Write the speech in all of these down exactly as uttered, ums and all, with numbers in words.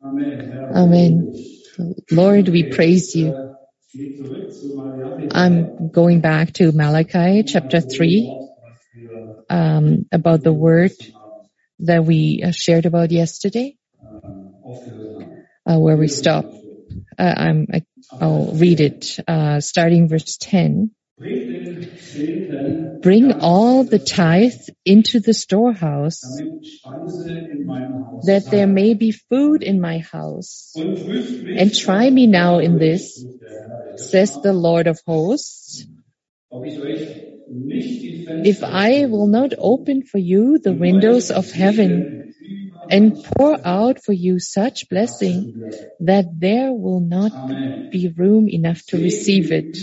Amen. Lord, we praise you. I'm going back to Malachi chapter three, um, about the word that we uh, shared about yesterday, uh, where we stop. Uh, I'm, I, I'll read it, uh, starting verse ten. Bring all the tithe into the storehouse, that there may be food in my house. And try me now in this, says the Lord of hosts, if I will not open for you the windows of heaven and pour out for you such blessing that there will not be room enough to receive it.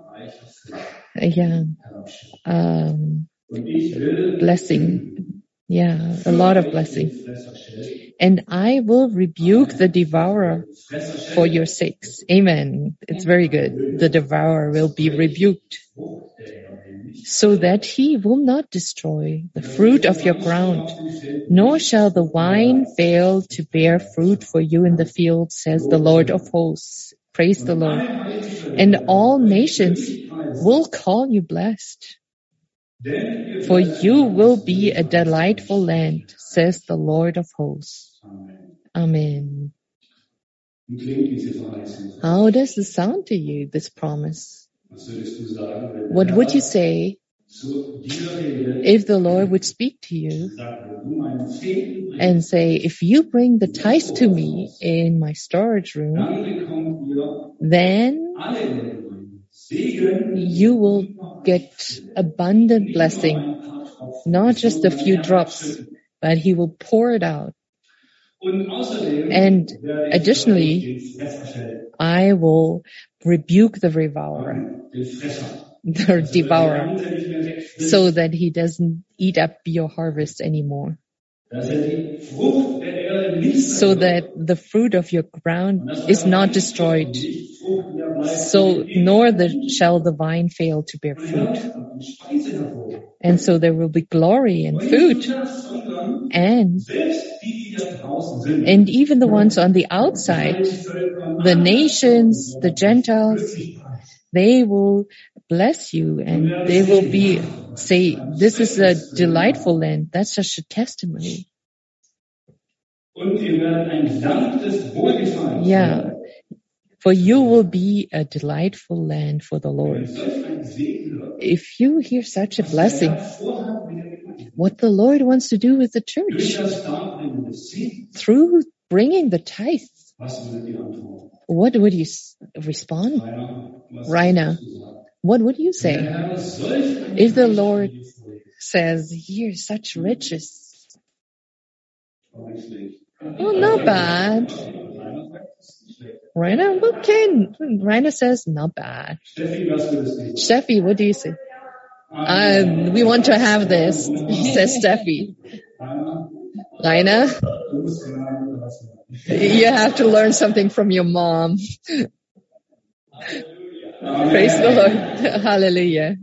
Yeah. Um, blessing. Yeah, a lot of blessing. And I will rebuke the devourer for your sakes. Amen. It's very good. The devourer will be rebuked, so that he will not destroy the fruit of your ground, nor shall the wine fail to bear fruit for you in the field, says the Lord of hosts. Praise the Lord. And all nations will call you blessed, for you will be a delightful land, says the Lord of hosts. Amen. How does this sound to you, this promise? What would you say if the Lord would speak to you and say, if you bring the tithe to me in my storage room, then you will get abundant blessing, not just a few drops, but he will pour it out. And additionally, I will rebuke the devourer, the devourer, so that he doesn't eat up your harvest anymore. So that the fruit of your ground is not destroyed, so nor the, shall the vine fail to bear fruit. And so there will be glory and food, and and even the ones on the outside, the nations, the Gentiles, they will bless you, and they will be say, this is a delightful land. That's just a testimony. Yeah. For you will be a delightful land for the Lord. If you hear such a blessing, what the Lord wants to do with the church through bringing the tithe, what would you respond? Raina, what would you say? If the Lord says, here's such riches. Oh, not bad. Raina, okay. Raina says, not bad. Steffi, what do you say? Uh, we want to have this, says Steffi. Raina, you have to learn something from your mom. Praise the Lord. Hallelujah.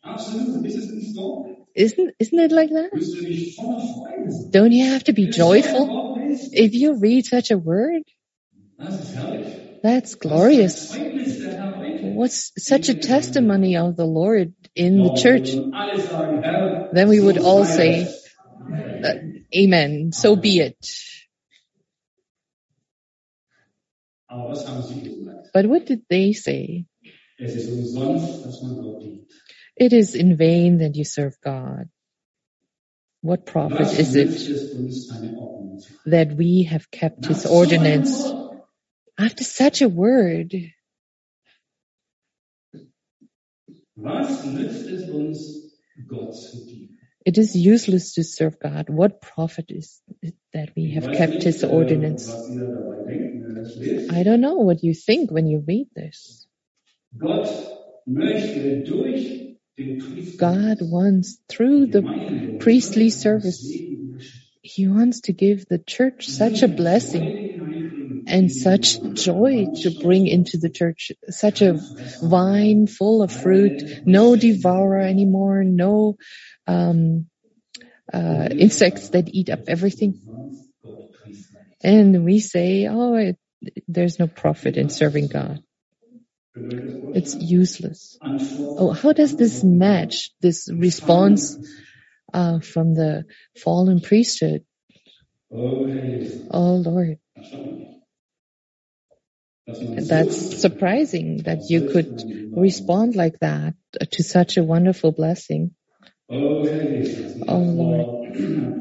Isn't, isn't it like that? Don't you have to be joyful if you read such a word? That's glorious. What's such a testimony of the Lord in the church? Then we would all say, uh, amen, so be it. But what did they say? It is in vain that you serve God. What profit is it that we have kept his ordinance? After such a word, it is useless to serve God. What profit is it that we have kept his ordinance? I don't know what you think when you read this. God wants, through the priestly service, he wants to give the church such a blessing and such joy to bring into the church, such a vine full of fruit, no devourer anymore, no um, uh, insects that eat up everything. And we say, oh, it, there's no profit in serving God. It's useless. Oh, how does this match, this response uh, from the fallen priesthood? Oh, Lord. That's surprising that you could respond like that to such a wonderful blessing. Oh, Lord.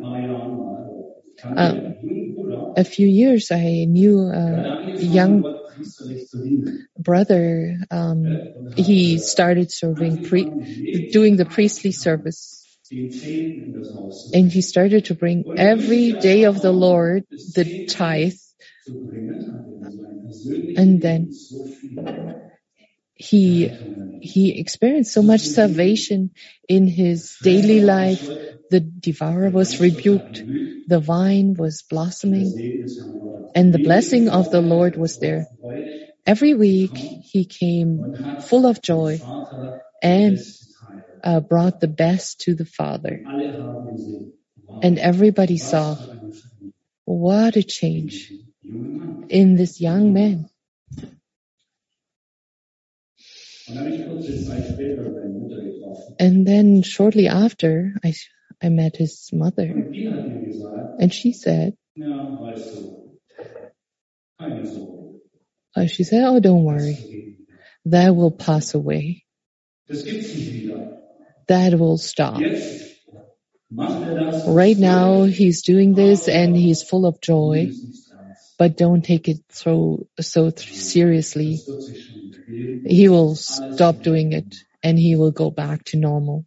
Um, a few years I knew a young brother. Um, he started serving, pre- doing the priestly service. And he started to bring every day of the Lord the tithe. And then he he experienced so much salvation in his daily life. The devourer was rebuked. The vine was blossoming. And the blessing of the Lord was there. Every week he came full of joy and uh, brought the best to the Father. And everybody saw what a change in this young man. And then shortly after, I, I met his mother. And she said, uh, she said, oh, don't worry. That will pass away. That will stop. Right now, he's doing this and he's full of joy. But don't take it so, so seriously. He will stop doing it and he will go back to normal.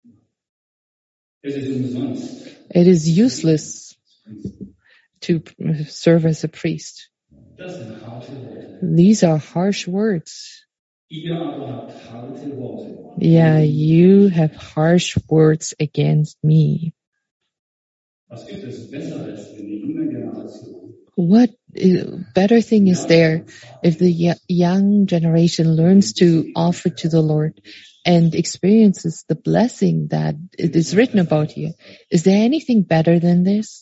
It is useless to serve as a priest. These are harsh words. Yeah, you have harsh words against me. What better thing is there if the young generation learns to offer to the Lord and experiences the blessing that it is written about here? Is there anything better than this?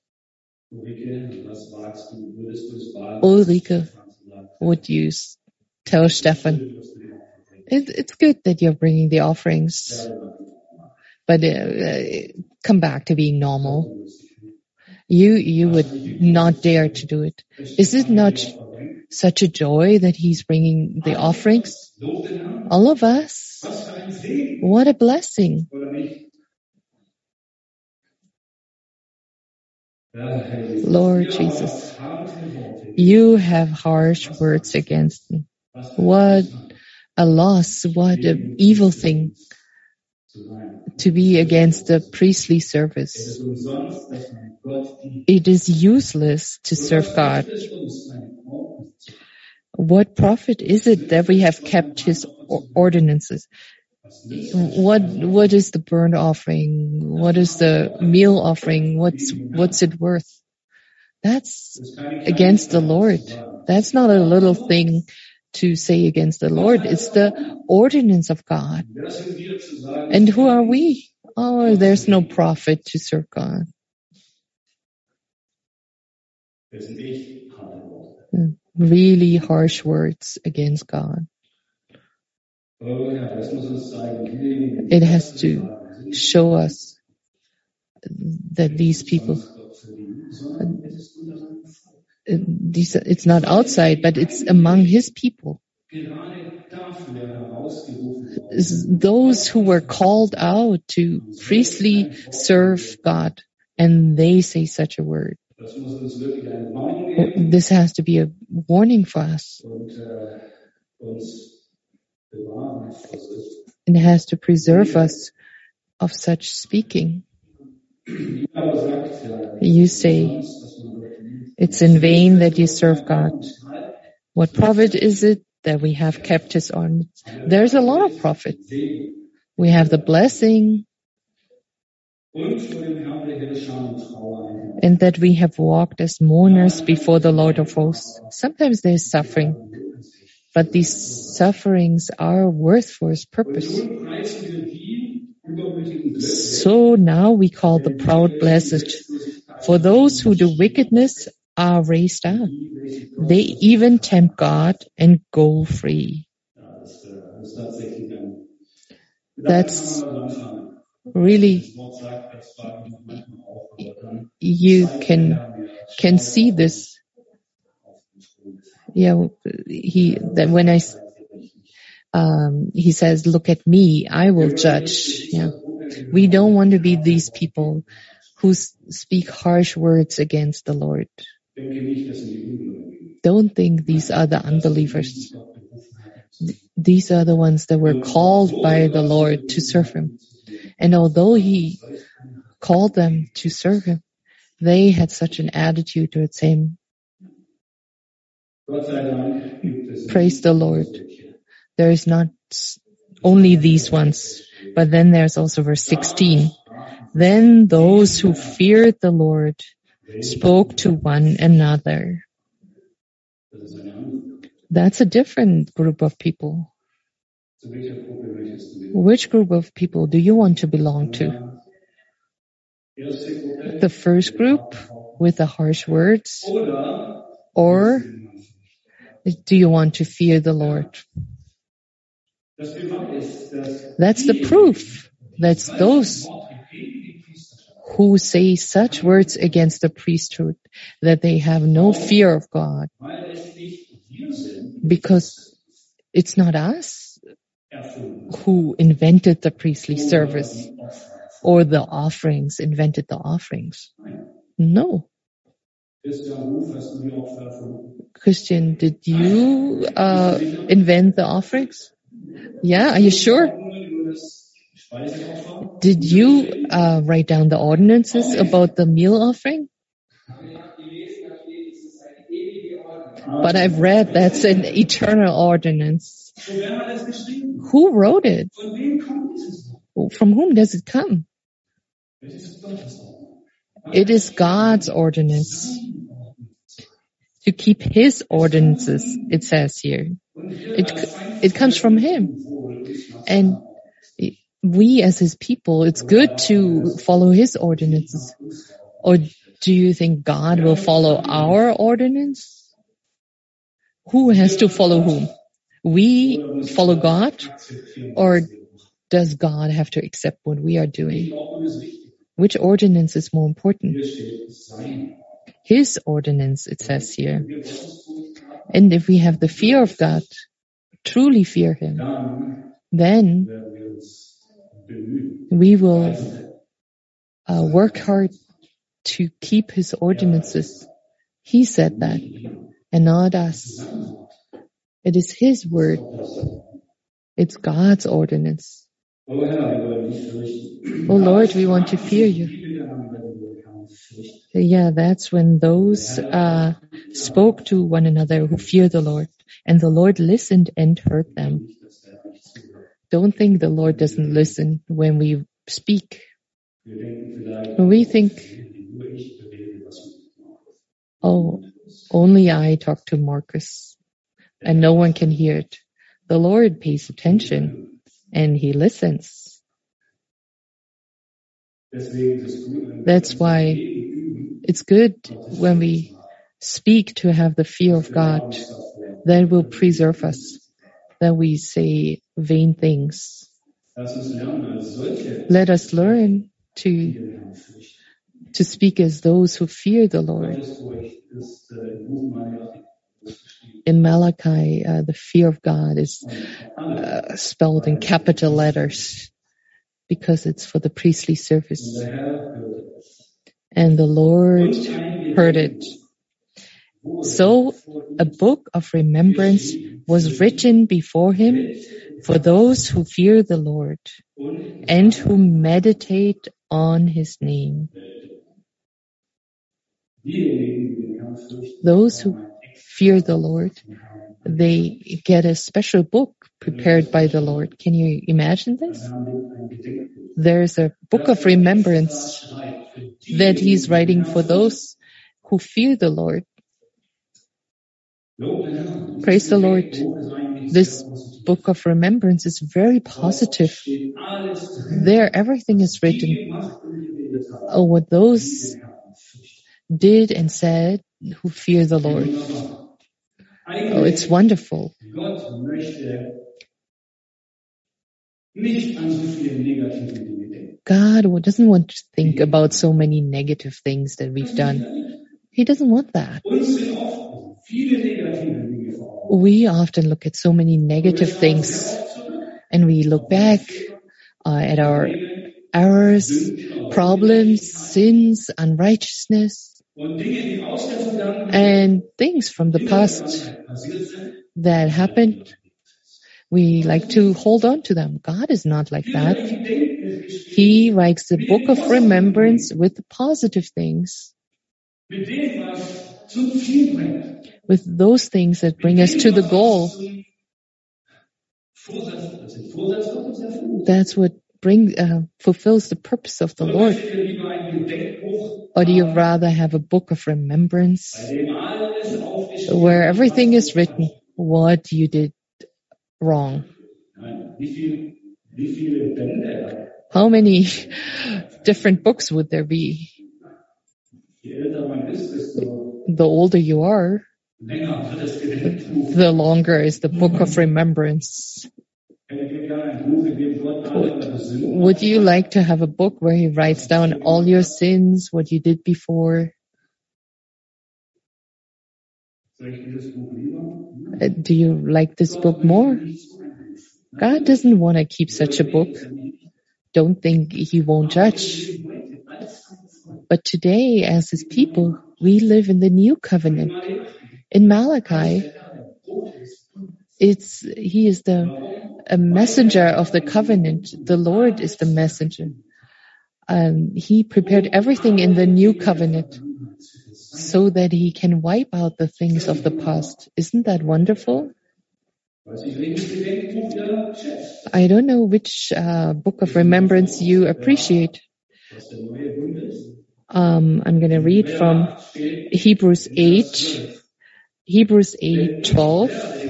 Ulrike, would you tell Stefan? It, it's good that you're bringing the offerings, but uh, come back to being normal. You, you would not dare to do it. Is it not such a joy that he's bringing the offerings? All of us. What a blessing. Lord Jesus, you have harsh words against me. What a loss, what an evil thing to be against the priestly service. It is useless to serve God. What profit is it that we have kept his ordinances? What, what is the burnt offering? What is the meal offering? What's, what's it worth? That's against the Lord. That's not a little thing to say against the Lord. It's the ordinance of God. And who are we? Oh, there's no profit to serve God. Really harsh words against God. It has to show us that these people, these, it's not outside, but it's among his people. Those who were called out to priestly serve God, and they say such a word. This has to be a warning for us. It has to preserve us of such speaking. You say, it's in vain that you serve God. What profit is it that we have kept his ordinance? There's a lot of profit. We have the blessing, and that we have walked as mourners before the Lord of hosts. Sometimes there's suffering, but these sufferings are worth for his purpose. So now we call the proud blessed. For those who do wickedness are raised up. They even tempt God and go free. That's really, you can can see this. Yeah, he that when I um, he says, "Look at me, I will judge." Yeah, we don't want to be these people who speak harsh words against the Lord. Don't think these are the unbelievers. These are the ones that were called by the Lord to serve Him. And although He called them to serve Him, they had such an attitude towards Him. Praise the Lord. There is not only these ones, but then there's also verse sixteen. Then those who feared the Lord spoke to one another. That's a different group of people. Which group of people do you want to belong to? The first group with the harsh words? Or do you want to fear the Lord? That's the proof. That's those who say such words against the priesthood, that they have no fear of God. Because it's not us who invented the priestly service or the offerings, invented the offerings. No. Christian, did you uh, invent the offerings? Yeah, are you sure? Did you uh, write down the ordinances about the meal offering? But I've read that's an eternal ordinance. Who wrote it? From whom does it come? It is God's ordinance. To keep His ordinances, it says here. It, it comes from Him. And we as His people, it's good to follow His ordinances. Or do you think God will follow our ordinance? Who has to follow whom? We follow God? Or does God have to accept what we are doing? Which ordinance is more important? His ordinance, it says here. And if we have the fear of God, truly fear Him, then we will uh, work hard to keep His ordinances. He said that, and not us. It is His word. It's God's ordinance. Oh Lord, we want to fear You. Yeah, that's when those uh, spoke to one another who fear the Lord, and the Lord listened and heard them. Don't think the Lord doesn't listen when we speak. When we think, oh, only I talk to Marcus, and no one can hear it. The Lord pays attention, and He listens. That's why it's good when we speak to have the fear of God. That will preserve us, that we say vain things. Let us learn to, to speak as those who fear the Lord. In Malachi, uh, the fear of God is uh, spelled in capital letters because it's for the priestly service. And the Lord heard it. So a book of remembrance was written before Him for those who fear the Lord and who meditate on His name. Those who fear the Lord, they get a special book prepared by the Lord. Can you imagine this? There's a book of remembrance that He's writing for those who fear the Lord. Praise the Lord. This book of remembrance is very positive. There, everything is written. Oh, what those did and said who fear the Lord. Oh, it's wonderful. God doesn't want to think about so many negative things that we've done. He doesn't want that. We often look at so many negative things and we look back uh, at our errors, problems, sins, unrighteousness, and things from the past that happened. We like to hold on to them. God is not like that. He writes a book of remembrance with the positive things, with those things that bring us to the goal. That's what bring, uh, fulfills the purpose of the Lord. Or do you rather have a book of remembrance where everything is written, what you did wrong? How many different books would there be? The older you are, the longer is the book of remembrance. Would you like to have a book where he writes down all your sins, what you did before? Do you like this book more? God doesn't want to keep such a book. Don't think he won't judge. But today, as his people, we live in the new covenant. In Malachi, it's he is the a messenger of the covenant. The Lord is the messenger. Um, he prepared everything in the new covenant so that he can wipe out the things of the past. Isn't that wonderful? I don't know which uh, book of remembrance you appreciate. Um, I'm going to read from Hebrews eight, Hebrews eight twelve.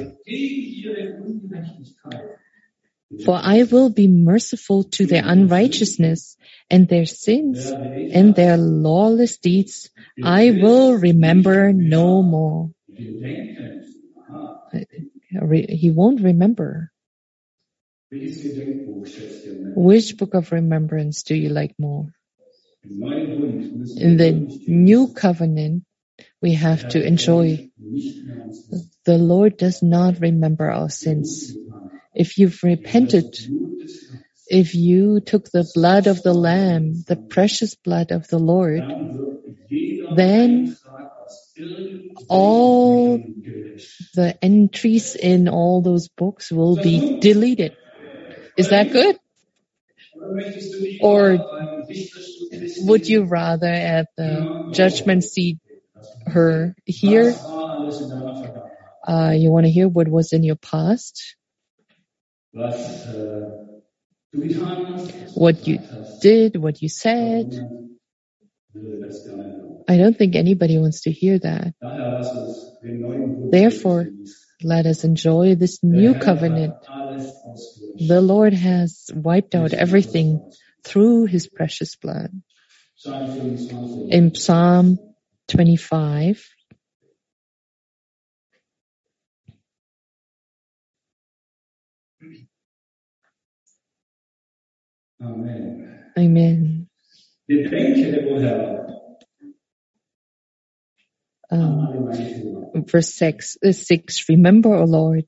For I will be merciful to their unrighteousness and their sins and their lawless deeds I will remember no more. He won't remember. Which book of remembrance do you like more? In the new covenant, we have to enjoy. The Lord does not remember our sins. If you've repented, if you took the blood of the Lamb, the precious blood of the Lord, then all the entries in all those books will be deleted. Is that good? Or would you rather at the judgment seat her hear? Uh, you want to hear what was in your past? What you did, what you said? I don't think anybody wants to hear that. Therefore, let us enjoy this new covenant. The Lord has wiped out everything through his precious blood. In Psalm twenty-five, Amen. Amen. Um, verse six, uh, six, remember, O Lord.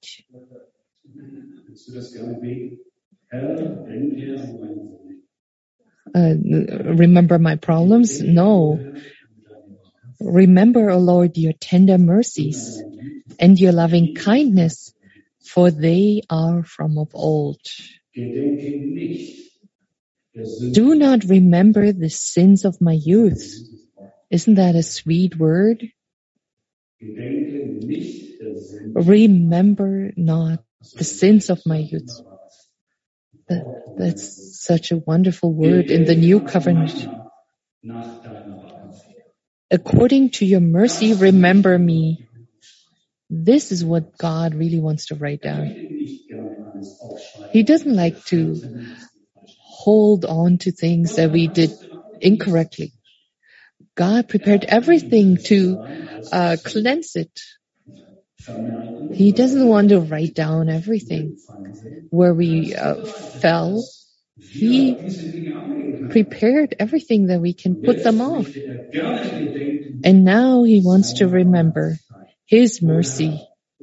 Uh, remember my problems? No. Remember, O Lord, your tender mercies and your loving kindness, for they are from of old. Do not remember the sins of my youth. Isn't that a sweet word? Remember not the sins of my youth. That, that's such a wonderful word in the new covenant. According to your mercy, remember me. This is what God really wants to write down. He doesn't like to hold on to things that we did incorrectly. God prepared everything to uh, cleanse it. He doesn't want to write down everything where we uh, fell. He prepared everything that we can put them off. And now he wants to remember his mercy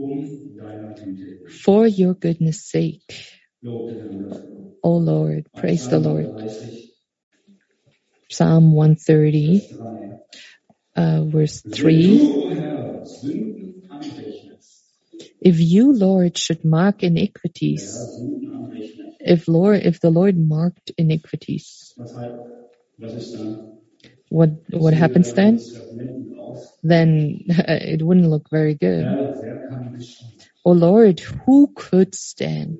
for your goodness sake. O Lord, praise the Lord. Psalm one thirty, uh, verse three. If you, Lord, should mark iniquities, if Lord, if the Lord marked iniquities, what what happens then? Then it wouldn't look very good. O Lord, who could stand?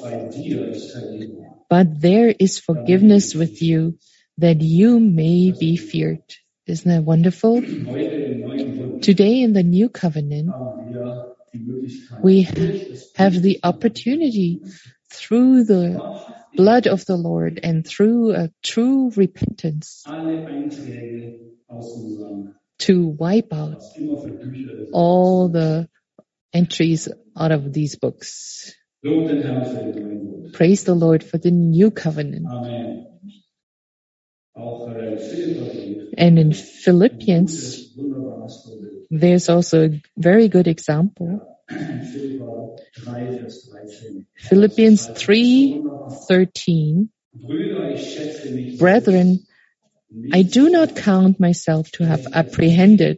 But there is forgiveness with you, that you may be feared. Isn't that wonderful? Today in the new covenant, we have the opportunity through the blood of the Lord and through a true repentance to wipe out all the entries out of these books. Praise the Lord for the new covenant. And in Philippians, there's also a very good example. Philippians three thirteen. Brethren, I do not count myself to have apprehended.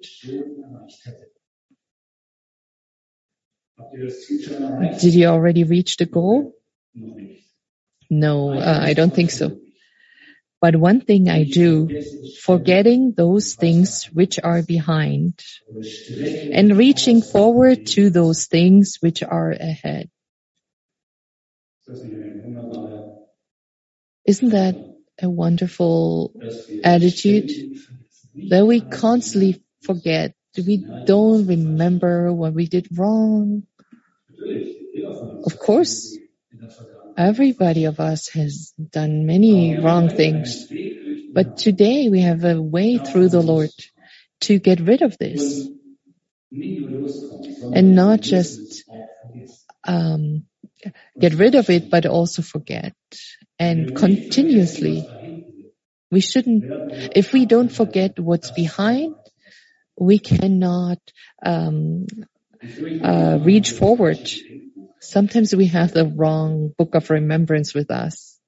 Did you already reach the goal? No, uh, I don't think so. But one thing I do, forgetting those things which are behind, and reaching forward to those things which are ahead. Isn't that a wonderful attitude? That we constantly forget, we don't remember what we did wrong. Of course, everybody of us has done many wrong things. But today we have a way through the Lord to get rid of this. And not just um, get rid of it, but also forget. And continuously, we shouldn't, if we don't forget what's behind, we cannot um, uh, reach forward. Sometimes we have the wrong book of remembrance with us.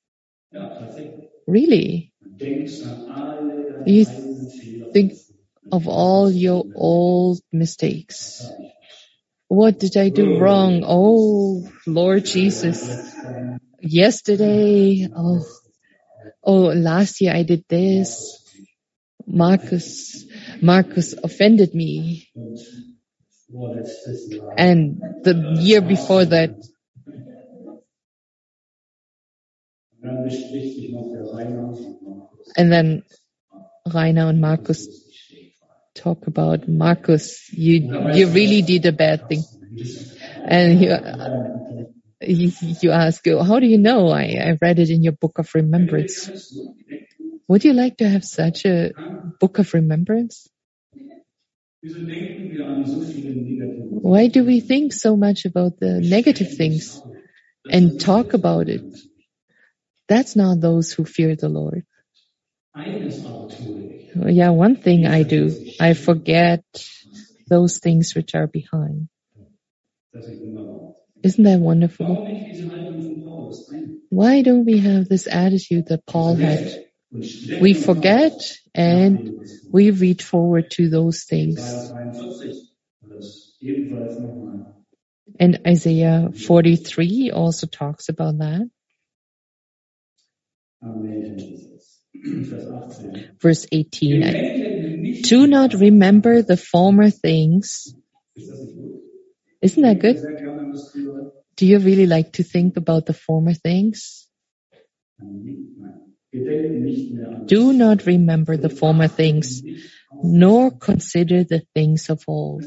Really? You think of all your old mistakes. What did I do wrong? Oh, Lord Jesus. Yesterday, oh, oh, last year I did this. Marcus, Marcus offended me. And the year before that, and then Rainer and Marcus talk about, Marcus, you you really did a bad thing. And you, you, you ask, how do you know? I, I read it in your book of remembrance. Would you like to have such a book of remembrance? Why do we think so much about the negative things and talk about it? That's not those who fear the Lord. Yeah, one thing I do, I forget those things which are behind. Isn't that wonderful? Why don't we have this attitude that Paul had? We forget and we reach forward to those things. And Isaiah forty-three also talks about that. Verse eighteen. Do not remember the former things. Isn't that good? Do you really like to think about the former things? Do not remember the former things, nor consider the things of old.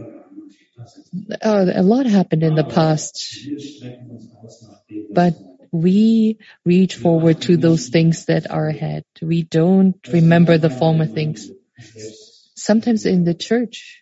Oh, a lot happened in the past, but we reach forward to those things that are ahead. We don't remember the former things. Sometimes in the church,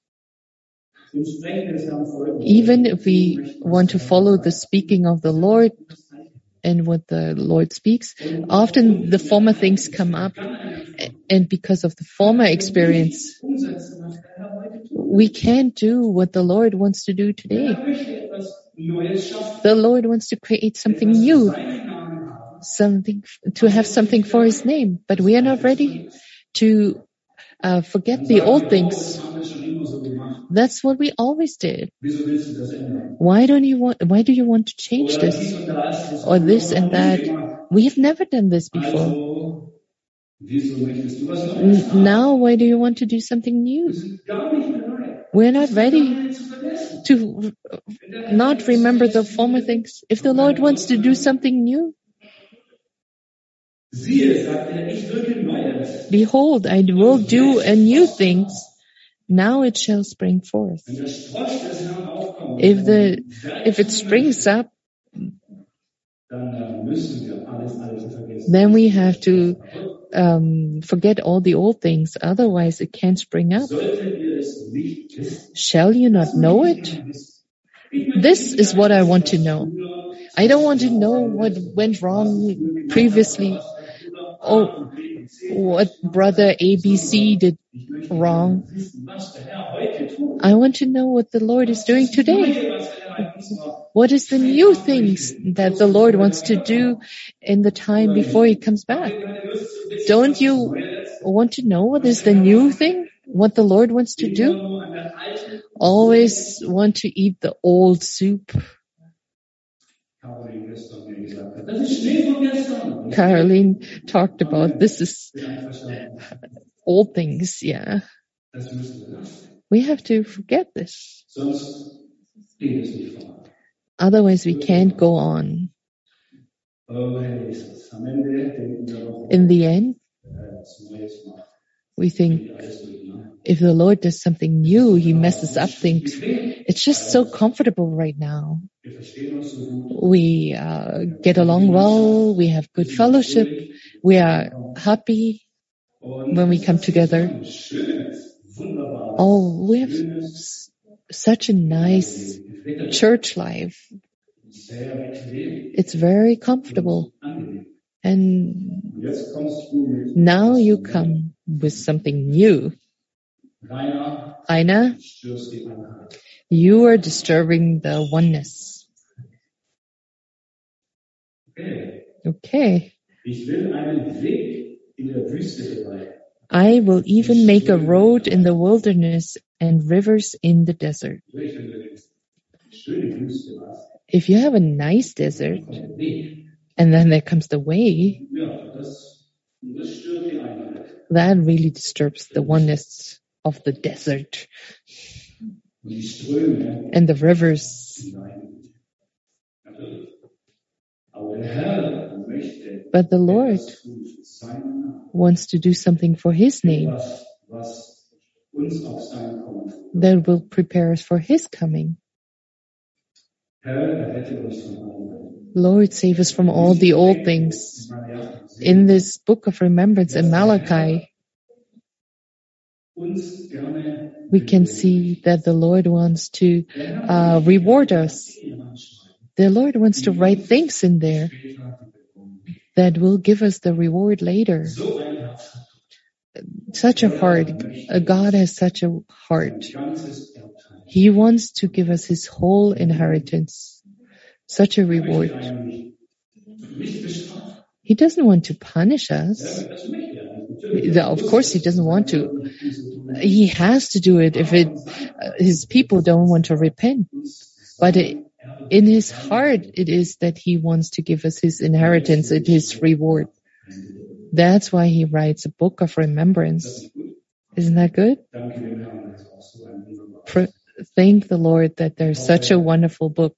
even if we want to follow the speaking of the Lord and what the Lord speaks, often the former things come up, and because of the former experience, we can't do what the Lord wants to do today. The Lord wants to create something new, something to have something for His name, but we are not ready to uh, forget the old things. That's what we always did. Why don't you want? Why do you want to change this or this and that? We have never done this before. N- now, why do you want to do something new? We're not ready to not remember the former things. If the Lord wants to do something new, behold, I will do a new thing. Now it shall spring forth. If the if it springs up, then we have to um, forget all the old things. Otherwise, it can't spring up. Shall you not know it? This is what I want to know. I don't want to know what went wrong previously. Oh, what brother A B C did wrong. I want to know what the Lord is doing today. What is the new things that the Lord wants to do in the time before He comes back? Don't you want to know what is the new thing? What the Lord wants to do? Always want to eat the old soup. Caroline talked about this is old things, yeah. We have to forget this. Otherwise, we can't go on. In the end, we think if the Lord does something new, He messes up things. It's just so comfortable right now. We uh, get along well. We have good fellowship. We are happy when we come together. Oh, we have s- such a nice church life. It's very comfortable. And now you come with something new. Rainer, you are disturbing the oneness. Okay. I will even make a road in the wilderness and rivers in the desert. If you have a nice desert, and then there comes the way, that really disturbs the oneness of the desert and the rivers. But the Lord wants to do something for His name that will prepare us for His coming. Lord, save us from all the old things. In this book of remembrance in Malachi, we can see that the Lord wants to uh, reward us. The Lord wants to write things in there that will give us the reward later. Such a heart. God has such a heart. He wants to give us His whole inheritance. Such a reward. He doesn't want to punish us. Of course, He doesn't want to. He has to do it if it, uh, His people don't want to repent. But it, in His heart, it is that He wants to give us His inheritance and His reward. That's why He writes a book of remembrance. Isn't that good? For, thank the Lord that there's such a wonderful book.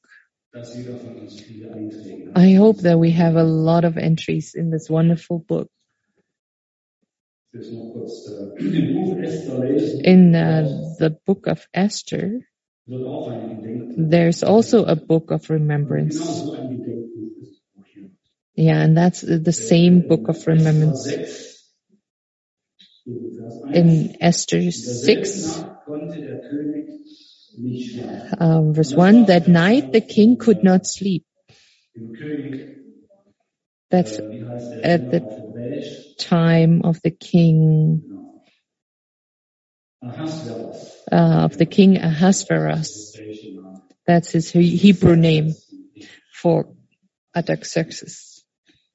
I hope that we have a lot of entries in this wonderful book. In uh, the book of Esther, there's also a book of remembrance. Yeah, and that's the same book of remembrance. In Esther six, um, verse one, that night the king could not sleep. That's at the time of the king, uh, of the king Ahasuerus. That's his Hebrew name for Artaxerxes.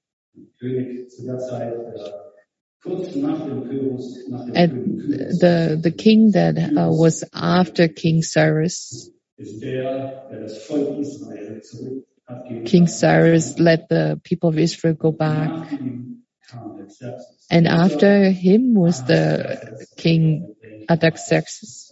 At the the king that uh, was after King Cyrus, King Cyrus let the people of Israel go back, and after him was the king Artaxerxes.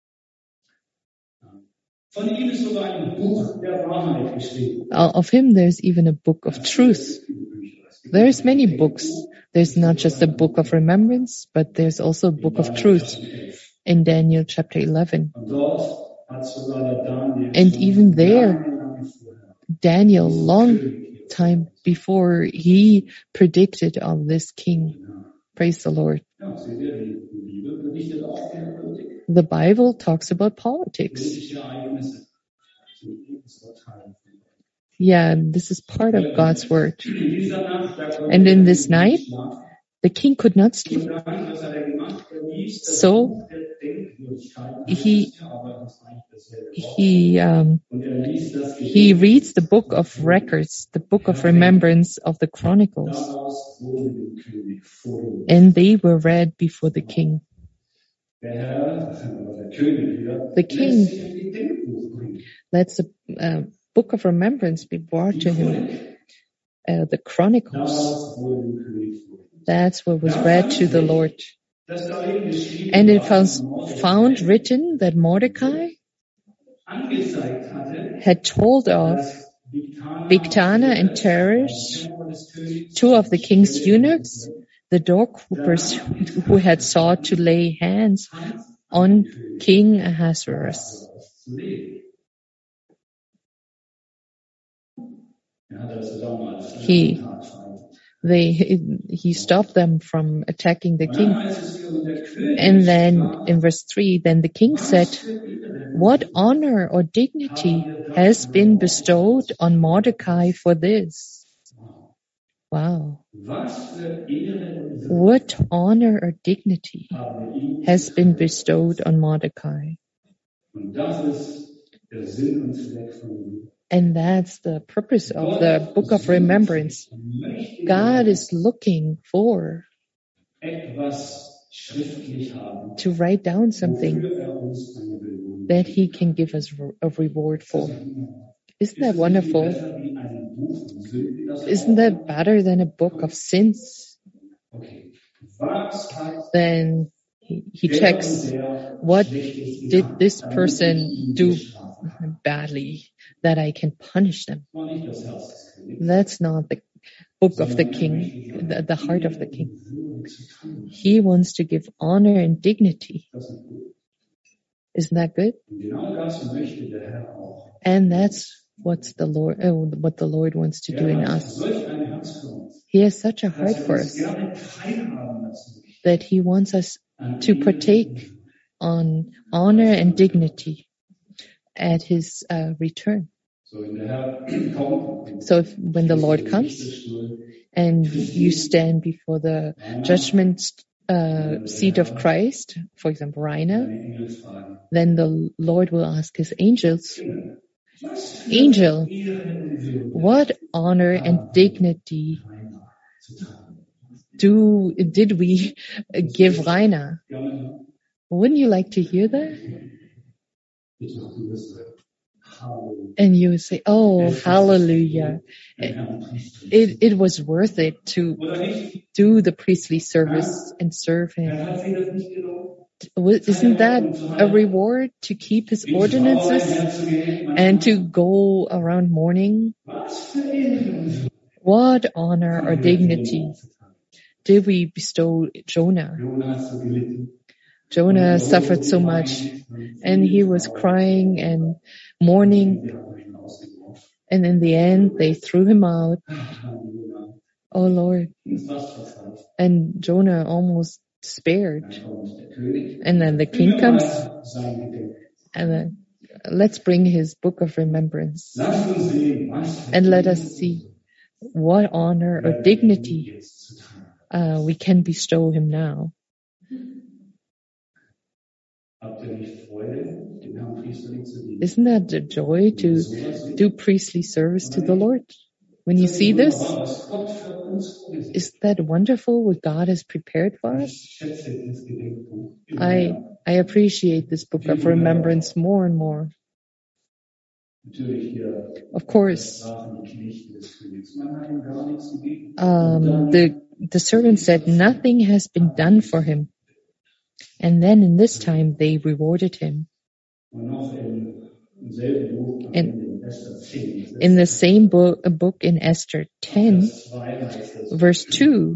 Of him there's even a book of truth. There's many books. There's not just a book of remembrance, but there's also a book of truth in Daniel chapter eleven. And even there, Daniel, long time before, he predicted of this king. Praise the Lord. The Bible talks about politics. Yeah, this is part of God's word. And in this night, the king could not sleep. So he he um, he reads the book of records, the book of remembrance of the Chronicles, and they were read before the king. The king lets a uh, book of remembrance be brought to him, uh, the Chronicles. That's what was read to the Lord. And it was found written that Mordecai had told of Bigthana and Teresh, two of the king's eunuchs, the doorkeepers who had sought to lay hands on King Ahasuerus. He, they, he stopped them from attacking the king. And then in verse three, then the king said, "What honor or dignity has been bestowed on Mordecai for this?" Wow. What honor or dignity has been bestowed on Mordecai? And that's the purpose of the book of remembrance. God is looking for to write down something that he can give us a reward for. Isn't that wonderful? Isn't that better than a book of sins? Then he, he checks, what did this person do badly that I can punish them? That's not the book of the king, the, the heart of the king. He wants to give honor and dignity. Isn't that good? And that's what's the Lord, uh, what the Lord wants to do in us. He has such a heart for us that he wants us to partake on honor and dignity at his uh, return. So if, when the Lord comes and you stand before the judgment uh, seat of Christ, for example, Rainer, then the Lord will ask his angels, "Angel, what honor and dignity do did we give Rainer?" Wouldn't you like to hear that? And you would say, "Oh, hallelujah. It, it was worth it to do the priestly service and serve him." Isn't that a reward, to keep his ordinances and to go around mourning? What honor or dignity did we bestow Jonah? Jonah suffered so much, and he was crying and mourning, and in the end they threw him out. Oh Lord. And Jonah almost spared. And then the king comes. And then let's bring his book of remembrance. And let us see what honor or dignity uh, we can bestow him now. Isn't that a joy to do priestly service to the Lord? When you see this, is that wonderful what God has prepared for us? I I appreciate this book of remembrance more and more. Of course, um, the the servant said nothing has been done for him, and then in this time they rewarded him. And in the same book, a book in Esther ten, verse two,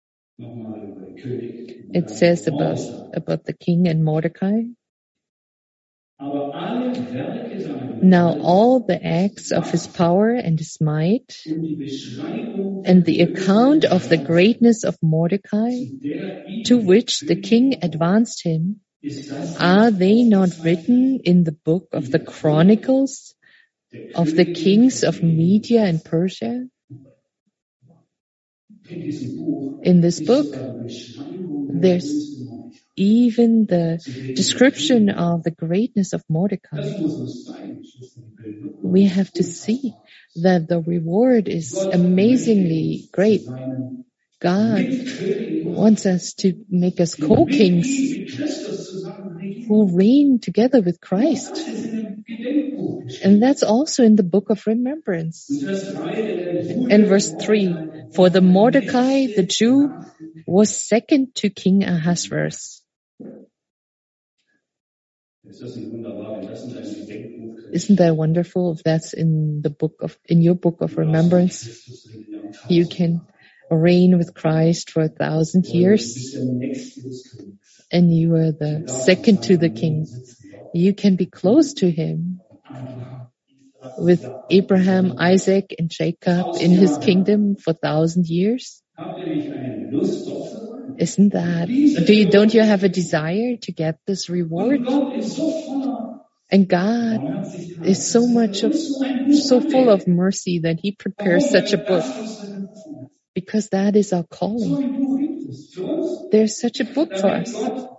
it says about, about the king and Mordecai. Now all the acts of his power and his might, and the account of the greatness of Mordecai, to which the king advanced him, are they not written in the book of the Chronicles of the kings of Media and Persia? In this book, there's even the description of the greatness of Mordecai. We have to see that the reward is amazingly great. God wants us to make us co-kings who reign together with Christ. And that's also in the book of remembrance. In verse three, for the Mordecai, the Jew, was second to King Ahasuerus. Isn't that wonderful? If that's in the book of, in your book of remembrance, you can reign with Christ for a thousand years, and you are the second to the king. You can be close to him with Abraham, Isaac, and Jacob in his kingdom for a thousand years. Isn't that, do you, don't you have a desire to get this reward? And God is so much of, so full of mercy that he prepares such a book, because that is our calling. There's such a book for us,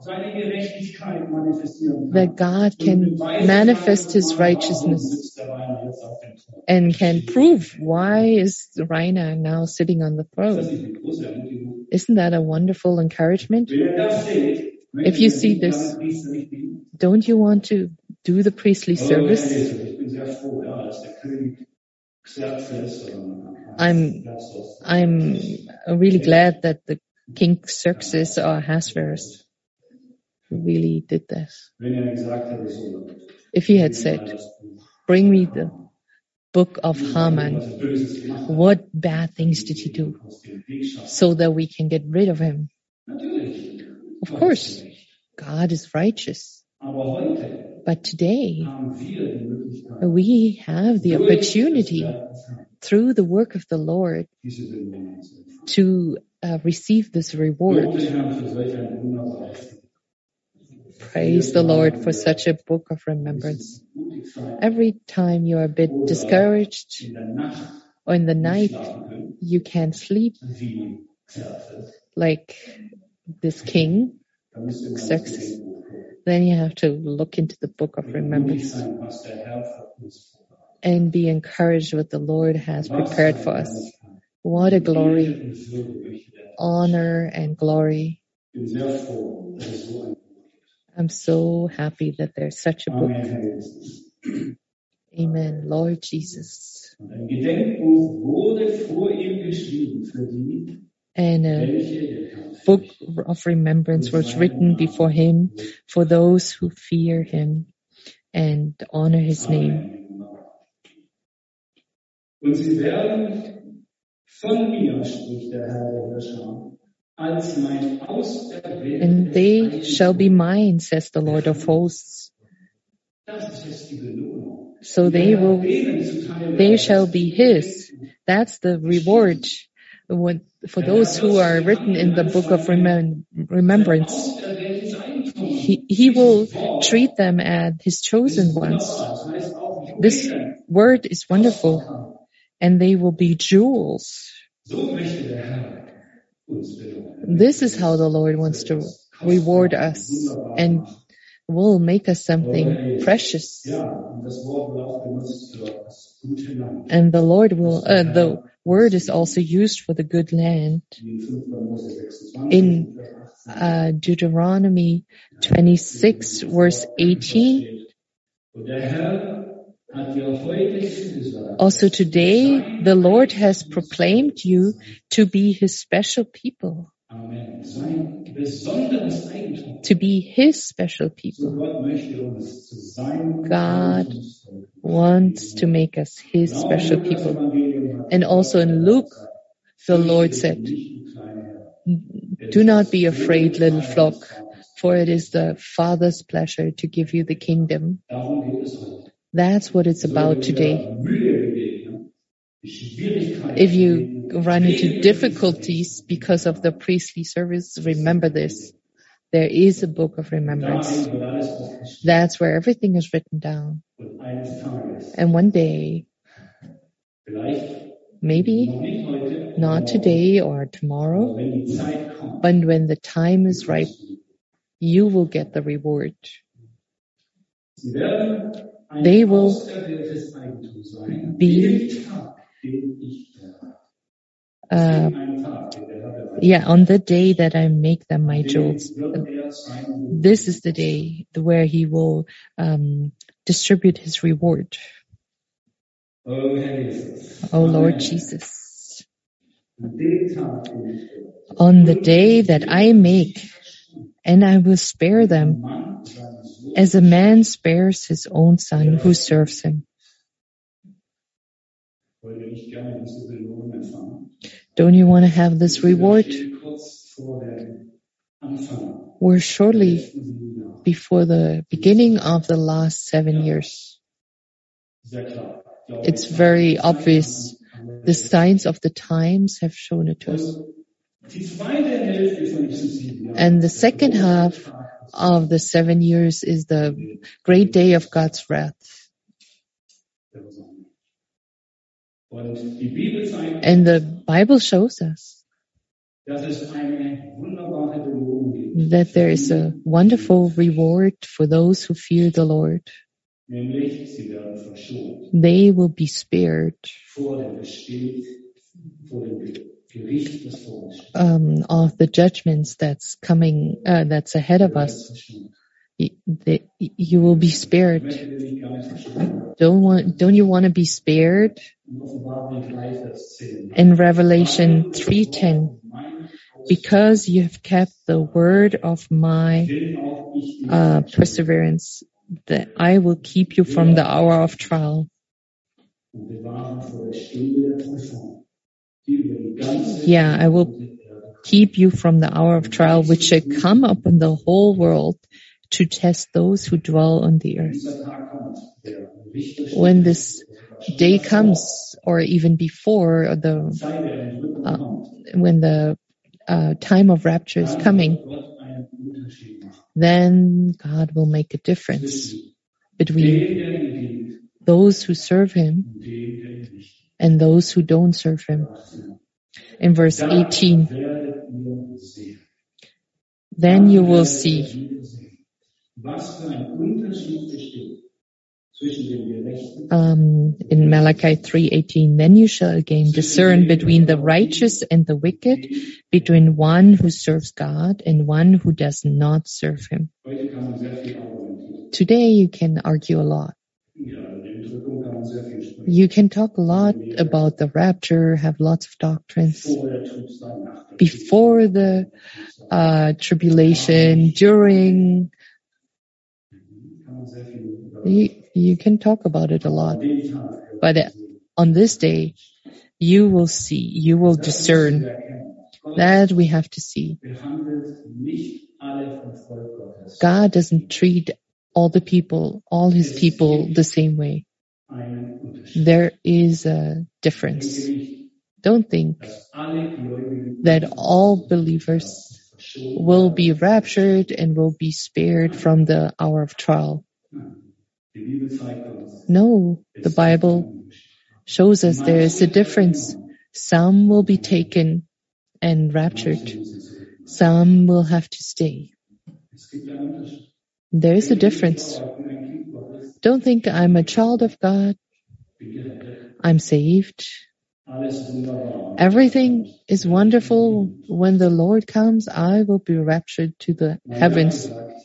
that God can manifest his righteousness and can prove why is Rainer now sitting on the throne. Isn't that a wonderful encouragement? If you see this, don't you want to do the priestly service? I'm, I'm really glad that the King Xerxes or Ahasuerus really did this. If he had said, bring me the book of Haman, what bad things did he do so that we can get rid of him? Of course, God is righteous. But today, we have the opportunity through the work of the Lord to uh, receive this reward. Praise the Lord for such a book of remembrance. Every time you are a bit discouraged or in the night you can't sleep, like this king, Xerxes, then you have to look into the book of remembrance and be encouraged what the Lord has prepared for us. What a glory, honor and glory. I'm so happy that there's such a book. Amen. Lord Jesus. And a book of remembrance was written before him for those who fear him and honor his name. And they shall be mine, says the Lord of hosts. So they will, they shall be his. That's the reward when, for those who are written in the book of remem- remembrance, he, he will treat them as his chosen ones. This word is wonderful, and they will be jewels. This is how the Lord wants to reward us and will make us something precious. And the Lord will, uh, the word is also used for the good land. In uh, Deuteronomy twenty-six, verse eighteen, also today the Lord has proclaimed you to be his special people. To be his special people. God wants to make us his special people. And also in Luke, the Lord said, do not be afraid, little flock, for it is the Father's pleasure to give you the kingdom. That's what it's about today. If you run into difficulties because of the priestly service, remember this. There is a book of remembrance. That's where everything is written down. And one day, maybe not today or tomorrow, but when the time is ripe, you will get the reward. They will be uh, yeah, on the day that I make them my jewels. This is the day where he will um, distribute his reward. Oh Lord Jesus. On the day that I make, and I will spare them, as a man spares his own son who serves him. Don't you want to have this reward? We're shortly before the beginning of the last seven years. It's very obvious. The signs of the times have shown it to us. And the second half of the seven years is the great day of God's wrath. And the Bible shows us that there is a wonderful reward for those who fear the Lord. They will be spared um, of the judgments that's coming, uh, that's ahead of us. You, the, you will be spared. Don't want, don't you want to be spared? In Revelation three ten, because you have kept the word of my uh, perseverance, that I will keep you from the hour of trial. Yeah, I will keep you from the hour of trial, which shall come upon the whole world to test those who dwell on the earth. When this day comes, or even before the uh, when the uh, time of rapture is coming, then God will make a difference between those who serve him and those who don't serve him. In verse eighteen, then you will see Um, in Malachi three eighteen, then you shall again discern between the righteous and the wicked, between one who serves God and one who does not serve him. Today you can argue a lot. You can talk a lot about the rapture, have lots of doctrines. Before the uh, tribulation, during, you, you can talk about it a lot. But on this day, you will see, you will discern. That we have to see. God doesn't treat all the people, all his people the same way. There is a difference. Don't think that all believers will be raptured and will be spared from the hour of trial. No, the Bible shows us there is a difference. Some will be taken and raptured. Some will have to stay. There is a difference. Don't think I'm a child of God. I'm saved. Everything is wonderful. When the Lord comes, I will be raptured to the heavens.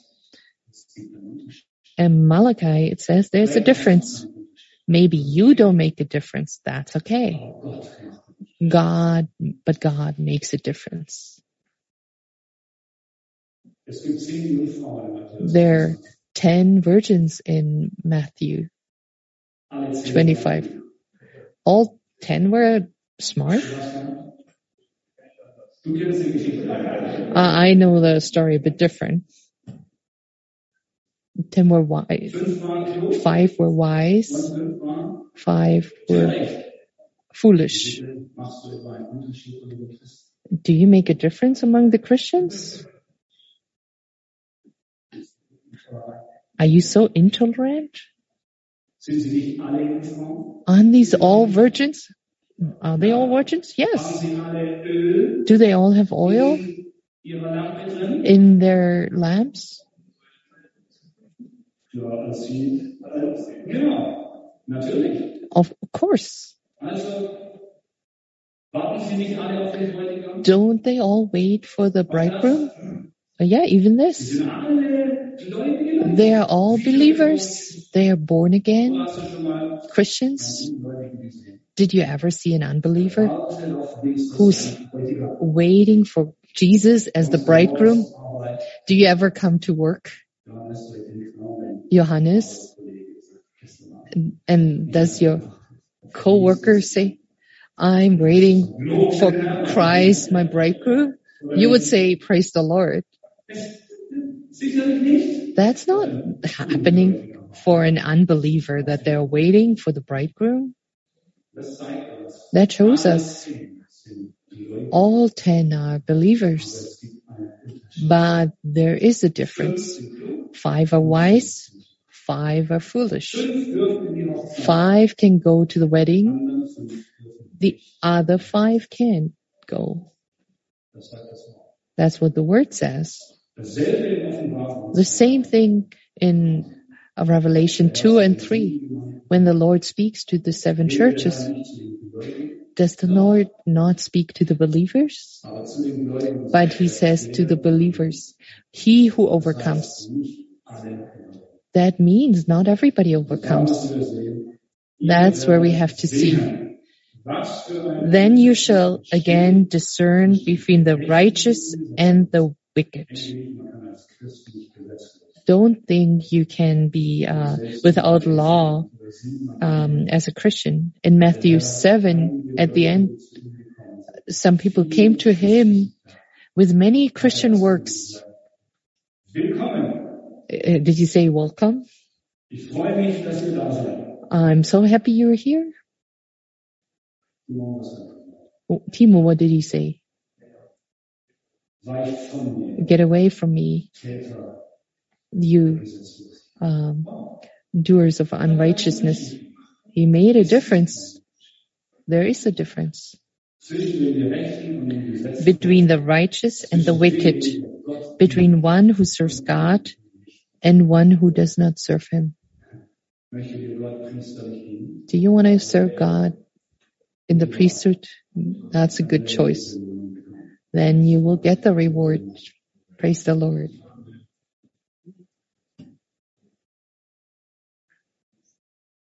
And Malachi, it says there's a difference. Maybe you don't make a difference. That's okay. God, but God makes a difference. There are ten virgins in Matthew twenty-five. All ten were smart. Uh, I know the story a bit different. Ten were wise. Five were wise. Five were foolish. Do you make a difference among the Christians? Are you so intolerant? Aren't these all virgins? Are they all virgins? Yes. Do they all have oil in their lamps? Of course. Don't they all wait for the bridegroom? Yeah, even this. They are all believers. They are born again Christians. Did you ever see an unbeliever who's waiting for Jesus as the bridegroom? Do you ever come to work, Johannes? And does your co-worker say, I'm waiting for Christ, my bridegroom? You would say, praise the Lord. That's not happening for an unbeliever, that they're waiting for the bridegroom. That shows us all ten are believers. But there is a difference. Five are wise, five are foolish. Five can go to the wedding, the other five can't go. That's what the word says. The same thing in Revelation two and three. When the Lord speaks to the seven churches, does the Lord not speak to the believers? But he says to the believers, he who overcomes. That means not everybody overcomes. That's where we have to see. Then you shall again discern between the righteous and the wicked. Don't think you can be uh, without law um, as a Christian. In Matthew seven, at the end, some people came to him with many Christian works. Did you say welcome? I'm so happy you're here. Oh, Timo, what did he say? Get away from me, you um, doers of unrighteousness. He made a difference. There is a difference between the righteous and the wicked, between one who serves God and one who does not serve him. Do you want to serve God in the priesthood? That's a good choice. Then you will get the reward. Praise the Lord.